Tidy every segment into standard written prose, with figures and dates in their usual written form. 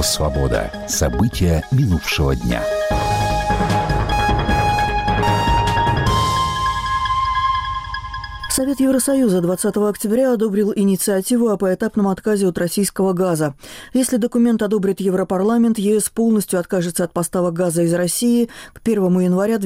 «Свобода». События минувшего дня. Совет Евросоюза 20 октября одобрил инициативу о поэтапном отказе от российского газа. Если документ одобрит Европарламент, ЕС полностью откажется от поставок газа из России к 1 января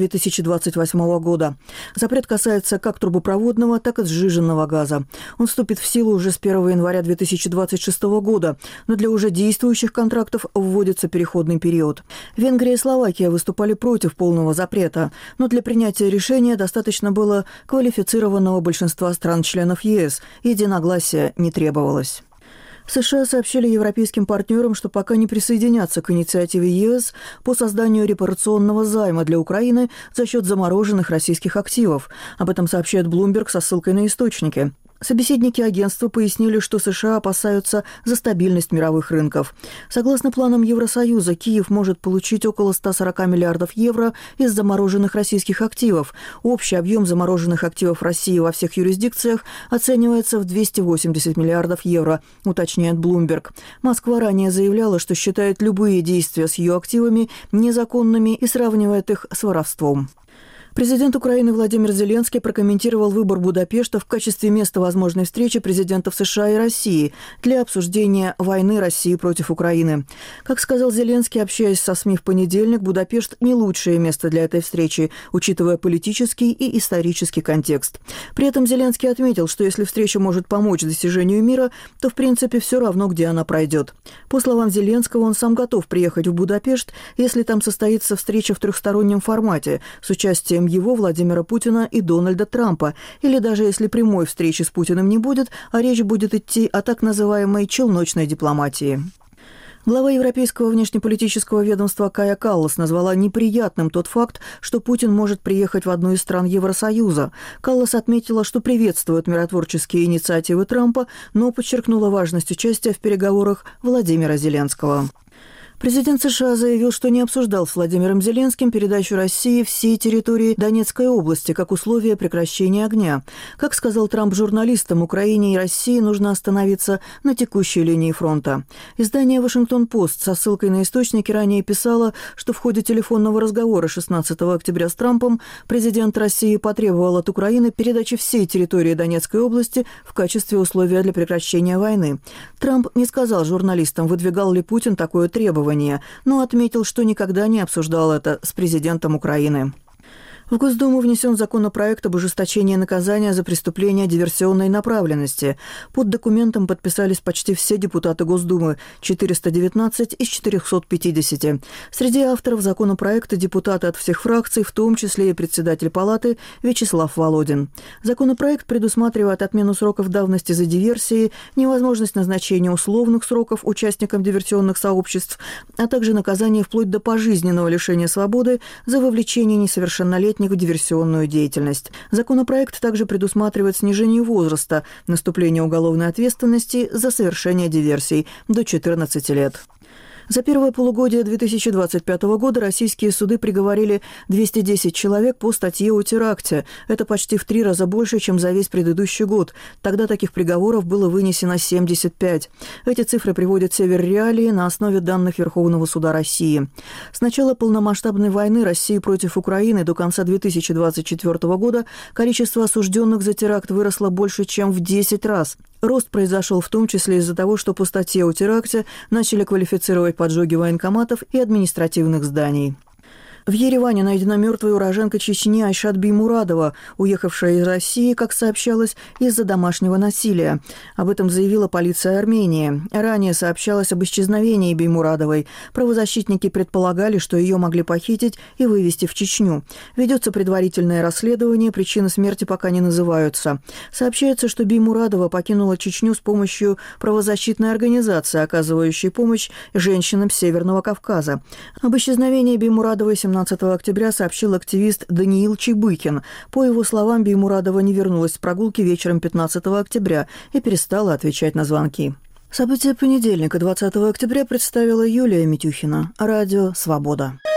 2028 года. Запрет касается как трубопроводного, так и сжиженного газа. Он вступит в силу уже с 1 января 2026 года, но для уже действующих контрактов вводится переходный период. Венгрия и Словакия выступали против полного запрета, но для принятия решения достаточно было квалифицированного большинства стран-членов ЕС, единогласия не требовалось. США сообщили европейским партнерам, что пока не присоединятся к инициативе ЕС по созданию репарационного займа для Украины за счет замороженных российских активов. Об этом сообщает Bloomberg со ссылкой на источники. Собеседники агентства пояснили, что США опасаются за стабильность мировых рынков. Согласно планам Евросоюза, Киев может получить около 140 миллиардов евро из замороженных российских активов. Общий объем замороженных активов России во всех юрисдикциях оценивается в 280 миллиардов евро, уточняет Bloomberg. Москва ранее заявляла, что считает любые действия с ее активами незаконными и сравнивает их с воровством. Президент Украины Владимир Зеленский прокомментировал выбор Будапешта в качестве места возможной встречи президентов США и России для обсуждения войны России против Украины. Как сказал Зеленский, общаясь со СМИ в понедельник, Будапешт – не лучшее место для этой встречи, учитывая политический и исторический контекст. При этом Зеленский отметил, что если встреча может помочь достижению мира, то в принципе все равно, где она пройдет. По словам Зеленского, он сам готов приехать в Будапешт, если там состоится встреча в трехстороннем формате с участием его, Владимира Путина и Дональда Трампа, или даже если прямой встречи с Путиным не будет, а речь будет идти о так называемой челночной дипломатии. Глава Европейского внешнеполитического ведомства Кая Каллас назвала неприятным тот факт, что Путин может приехать в одну из стран Евросоюза. Каллас отметила, что приветствует миротворческие инициативы Трампа, но подчеркнула важность участия в переговорах Владимира Зеленского. Президент США заявил, что не обсуждал с Владимиром Зеленским передачу России всей территории Донецкой области как условие прекращения огня. Как сказал Трамп журналистам, Украине и России нужно остановиться на текущей линии фронта. Издание «Вашингтон-Пост» со ссылкой на источники ранее писало, что в ходе телефонного разговора 16 октября с Трампом президент России потребовал от Украины передачи всей территории Донецкой области в качестве условия для прекращения войны. Трамп не сказал журналистам, выдвигал ли Путин такое требование, но отметил, что никогда не обсуждал это с президентом Украины. В Госдуму внесен законопроект об ужесточении наказания за преступления диверсионной направленности. Под документом подписались почти все депутаты Госдумы – 419 из 450. Среди авторов законопроекта депутаты от всех фракций, в том числе и председатель палаты Вячеслав Володин. Законопроект предусматривает отмену сроков давности за диверсии, невозможность назначения условных сроков участникам диверсионных сообществ, а также наказание вплоть до пожизненного лишения свободы за вовлечение несовершеннолетних в диверсионную деятельность. Законопроект также предусматривает снижение возраста наступления уголовной ответственности за совершение диверсий до 14 лет. За первое полугодие 2025 года российские суды приговорили 210 человек по статье о теракте. Это почти в 3 раза больше, чем за весь предыдущий год. Тогда таких приговоров было вынесено 75. Эти цифры приводят Северреалии на основе данных Верховного суда России. С начала полномасштабной войны России против Украины до конца 2024 года количество осужденных за теракт выросло больше, чем в 10 раз. Рост произошел в том числе из-за того, что по статье о теракте начали квалифицировать поджоги военкоматов и административных зданий. В Ереване найдена мертвая уроженка Чечни Айшат Беймурадова, уехавшая из России, как сообщалось, из-за домашнего насилия. Об этом заявила полиция Армении. Ранее сообщалось об исчезновении Беймурадовой. Правозащитники предполагали, что ее могли похитить и вывезти в Чечню. Ведется предварительное расследование, причины смерти пока не называются. Сообщается, что Беймурадова покинула Чечню с помощью правозащитной организации, оказывающей помощь женщинам Северного Кавказа. Об исчезновении Беймурадовой 17 октября сообщил активист Даниил Чебыкин. По его словам, Беймурадова не вернулась с прогулки вечером 15 октября и перестала отвечать на звонки. События понедельника, 20 октября, представила Юлия Митюхина. Радио «Свобода».